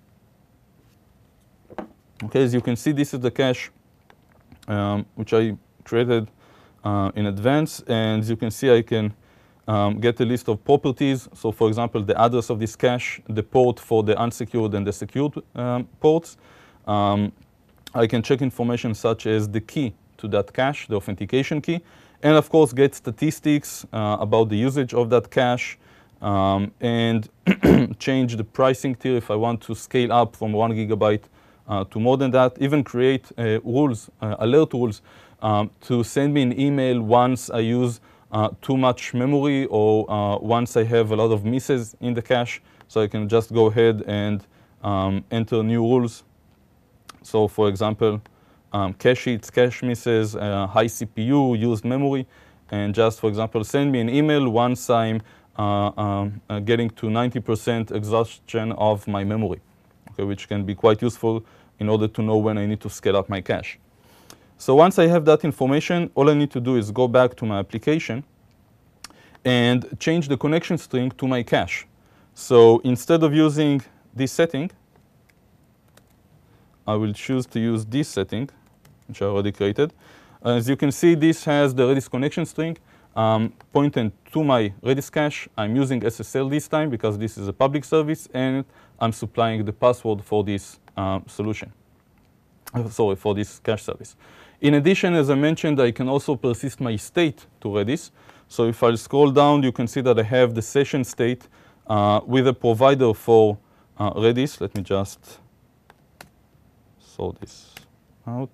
Okay, as you can see, this is the cache um, which I created uh, in advance. And as you can see, I can Um, get a list of properties. So for example, the address of this cache, the port for the unsecured and the secured um, ports. Um, I can check information such as the key to that cache, the authentication key, and of course get statistics uh, about the usage of that cache, um, and change the pricing tier if I want to scale up from one gigabyte uh, to more than that. Even create uh, rules, uh, alert rules, um, to send me an email once I use Uh, too much memory, or uh, once I have a lot of misses in the cache, so I can just go ahead and um, enter new rules. So for example, um, cache hits, cache misses, uh, high C P U, used memory, and just for example, send me an email once I'm uh, um, uh, getting to ninety percent exhaustion of my memory, okay, which can be quite useful in order to know when I need to scale up my cache. So once I have that information, all I need to do is go back to my application and change the connection string to my cache. So instead of using this setting, I will choose to use this setting, which I already created. As you can see, this has the Redis connection string um, pointing to my Redis cache. I'm using S S L this time because this is a public service, and I'm supplying the password for this um, solution. uh, sorry, for this cache service. In addition, as I mentioned, I can also persist my state to Redis. So if I scroll down, you can see that I have the session state uh, with a provider for uh, Redis. Let me just sort this out.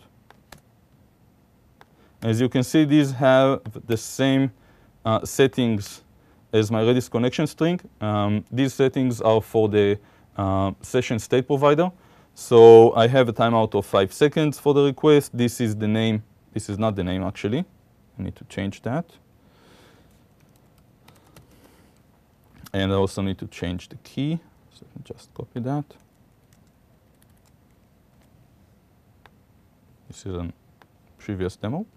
As you can see, these have the same uh, settings as my Redis connection string. Um, these settings are for the uh, session state provider. So I have a timeout of five seconds for the request. This is the name. This is not the name, actually. I need to change that. And I also need to change the key. So I can just copy that. This is a previous demo.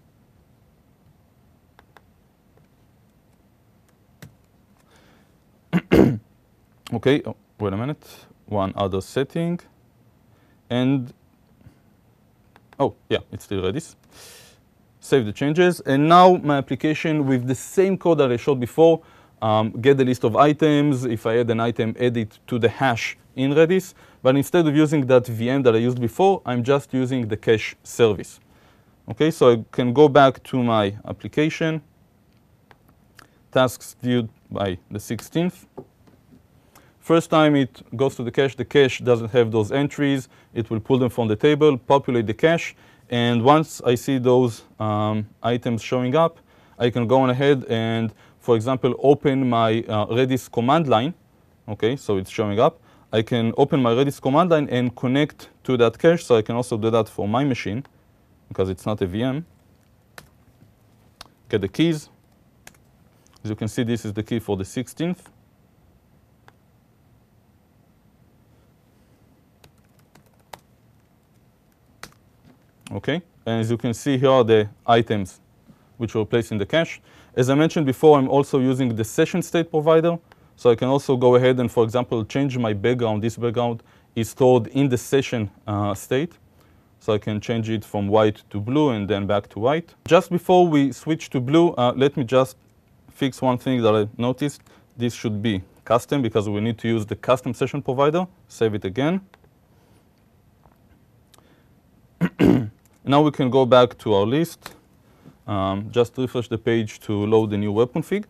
OK, oh, wait a minute. One other setting. And, oh, yeah, it's still Redis. Save the changes. And now my application with the same code that I showed before, um, get the list of items. If I add an item, add it to the hash in Redis. But instead of using that V M that I used before, I'm just using the cache service. OK, so I can go back to my application. Tasks viewed by the sixteenth. First time it goes to the cache, the cache doesn't have those entries. It will pull them from the table, populate the cache. And once I see those um, items showing up, I can go on ahead and, for example, open my uh, Redis command line. OK, so it's showing up. I can open my Redis command line and connect to that cache. So I can also do that for my machine, because it's not a V M. Get the keys. As you can see, this is the key for the sixteenth. OK, and as you can see, here are the items which were placed in the cache. As I mentioned before, I'm also using the session state provider. So I can also go ahead and, for example, change my background. This background is stored in the session uh, state. So I can change it from white to blue and then back to white. Just before we switch to blue, uh, let me just fix one thing that I noticed. This should be custom because we need to use the custom session provider. Save it again. Now we can go back to our list. Um, just refresh the page to load the new web config.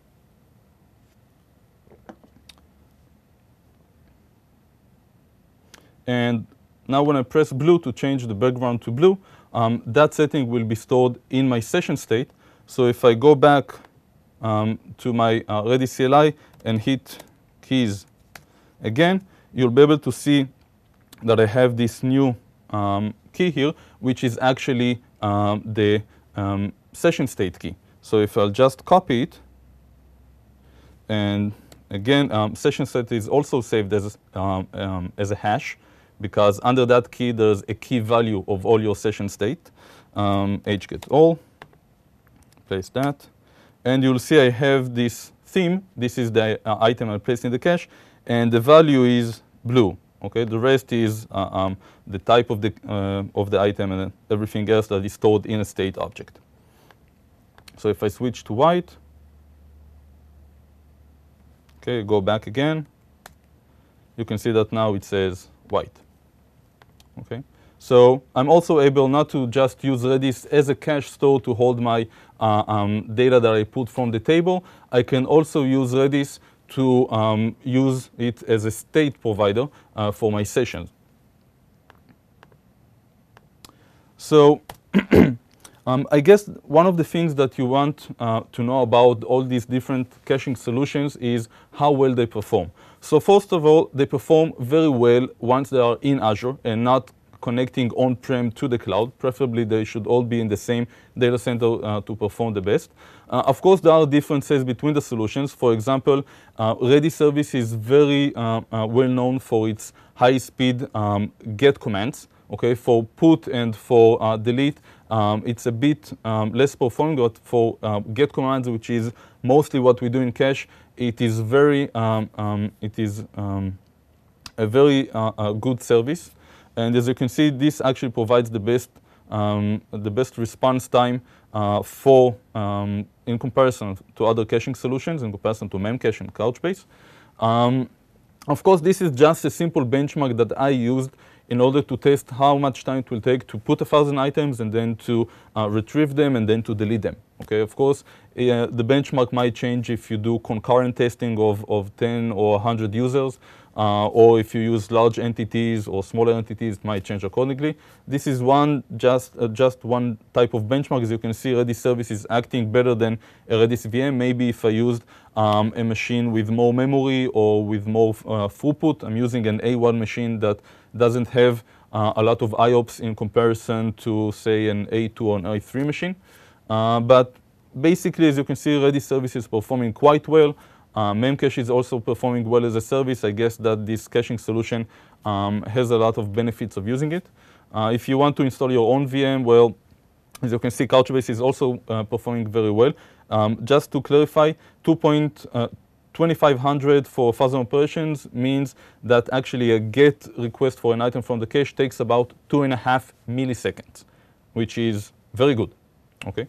And now when I press blue to change the background to blue, um, that setting will be stored in my session state. So if I go back um, to my uh, Redis C L I and hit keys again, you'll be able to see that I have this new um, key here, which is actually um, the um, session state key. So if I'll just copy it, and again, um, session state is also saved as, um, um, as a hash, because under that key, there's a key value of all your session state. Um, hgetAll, place that. And you'll see I have this theme. This is the uh, item I placed in the cache. And the value is blue. Okay, the rest is uh, um, the type of the, uh, of the item and everything else that is stored in a state object. So if I switch to white, okay, go back again, you can see that now it says white. Okay, so I'm also able not to just use Redis as a cache store to hold my uh, um, data that I put from the table. I can also use Redis to um, use it as a state provider uh, for my sessions. So um, I guess one of the things that you want uh, to know about all these different caching solutions is how well they perform. So first of all, they perform very well once they are in Azure and not connecting on-prem to the cloud. Preferably, they should all be in the same data center uh, to perform the best. Uh, of course, there are differences between the solutions. For example, uh, Redis service is very uh, uh, well known for its high-speed um, get commands. Okay, for put and for uh, delete, um, it's a bit um, less performing, but for uh, get commands, which is mostly what we do in cache, it is very, um, um, it is um, a very uh, uh, good service. And as you can see, this actually provides the best, um, the best response time uh, for, um, in comparison to other caching solutions, in comparison to Memcache and Couchbase. Um, of course, this is just a simple benchmark that I used in order to test how much time it will take to put a thousand items and then to uh, retrieve them and then to delete them. Okay, of course, uh, the benchmark might change if you do concurrent testing of, of ten or one hundred users, uh, or if you use large entities or smaller entities, it might change accordingly. This is one just uh, just one type of benchmark. As you can see, Redis service is acting better than a Redis V M. Maybe if I used um, a machine with more memory or with more uh, throughput, I'm using an A one machine that doesn't have uh, a lot of I O P S in comparison to, say, an A two or an A three machine. Uh, but basically, as you can see, Redis service is performing quite well. Uh, Memcache is also performing well as a service. I guess that this caching solution um, has a lot of benefits of using it. Uh, if you want to install your own V M, well, as you can see, Couchbase is also uh, performing very well. Um, just to clarify, two point two five hundred for one thousand operations means that actually a GET request for an item from the cache takes about two and a half milliseconds, which is very good. Okay.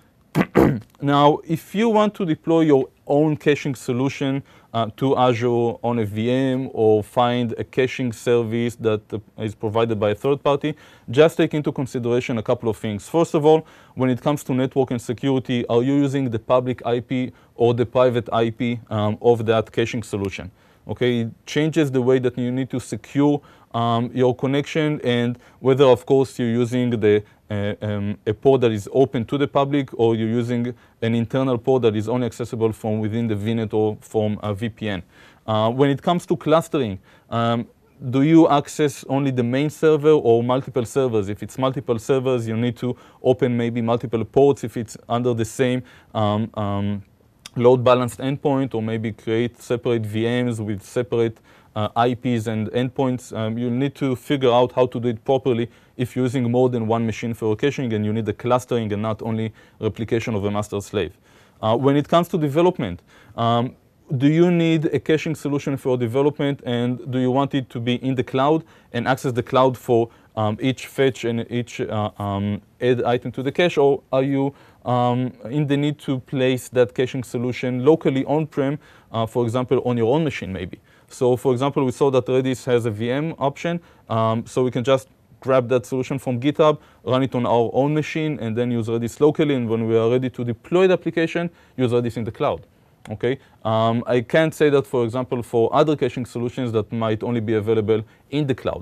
Now, if you want to deploy your own caching solution uh, to Azure on a V M or find a caching service that uh, is provided by a third party, just take into consideration a couple of things. First of all, when it comes to network and security, are you using the public I P or the private I P um, of that caching solution? Okay, it changes the way that you need to secure um, your connection, and whether, of course, you're using the uh, um, a port that is open to the public, or you're using an internal port that is only accessible from within the V NET or from a V P N. Uh, when it comes to clustering, um, do you access only the main server or multiple servers? If it's multiple servers, you need to open maybe multiple ports if it's under the same um, um, load balanced endpoint, or maybe create separate V Ms with separate uh, I Ps and endpoints. Um, you'll need to figure out how to do it properly if you're using more than one machine for caching, and you need the clustering and not only replication of a master slave. Uh, when it comes to development, um, do you need a caching solution for development, and do you want it to be in the cloud and access the cloud for um, each fetch and each uh, um, add item to the cache, or are you um, in the need to place that caching solution locally on-prem, uh, for example, on your own machine maybe? So for example, we saw that Redis has a V M option, um, so we can just grab that solution from GitHub, run it on our own machine, and then use Redis locally, and when we are ready to deploy the application, use Redis in the cloud. Okay, um, I can't say that, for example, for other caching solutions that might only be available in the cloud.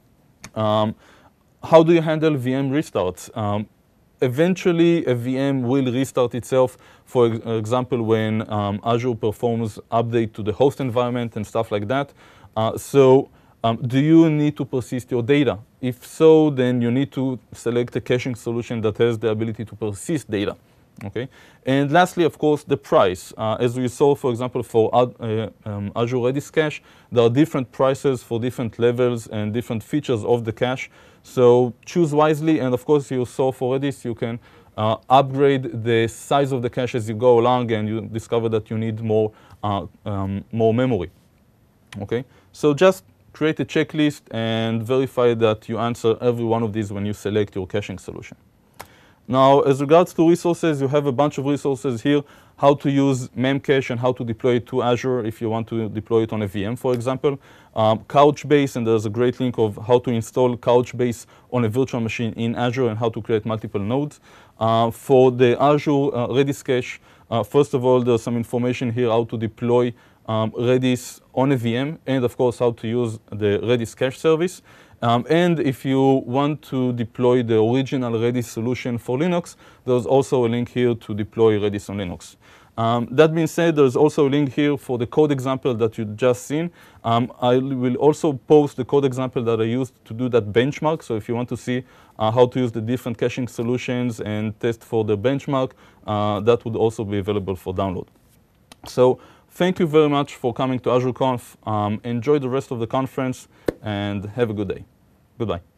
Um, how do you handle V M restarts? Um, eventually, a V M will restart itself, for example, when um, Azure performs update to the host environment and stuff like that. Uh, so um, do you need to persist your data? If so, then you need to select a caching solution that has the ability to persist data. Okay, and lastly, of course, the price. Uh, as we saw, for example, for uh, um, Azure Redis Cache, there are different prices for different levels and different features of the cache. So choose wisely, and of course, you saw for Redis, you can uh, upgrade the size of the cache as you go along, and you discover that you need more, uh, um, more memory. Okay, so just create a checklist and verify that you answer every one of these when you select your caching solution. Now, as regards to resources, you have a bunch of resources here, how to use Memcache and how to deploy it to Azure if you want to deploy it on a V M, for example. Um, Couchbase, and there's a great link of how to install Couchbase on a virtual machine in Azure and how to create multiple nodes. Uh, for the Azure uh, Redis Cache, uh, first of all, there's some information here how to deploy um, Redis on a V M, and of course, how to use the Redis Cache service. Um, and if you want to deploy the original Redis solution for Linux, there's also a link here to deploy Redis on Linux. Um, that being said, there's also a link here for the code example that you just seen. Um, I will also post the code example that I used to do that benchmark. So if you want to see uh, how to use the different caching solutions and test for the benchmark, uh, that would also be available for download. So thank you very much for coming to AzureConf. Um, enjoy the rest of the conference and have a good day. Goodbye.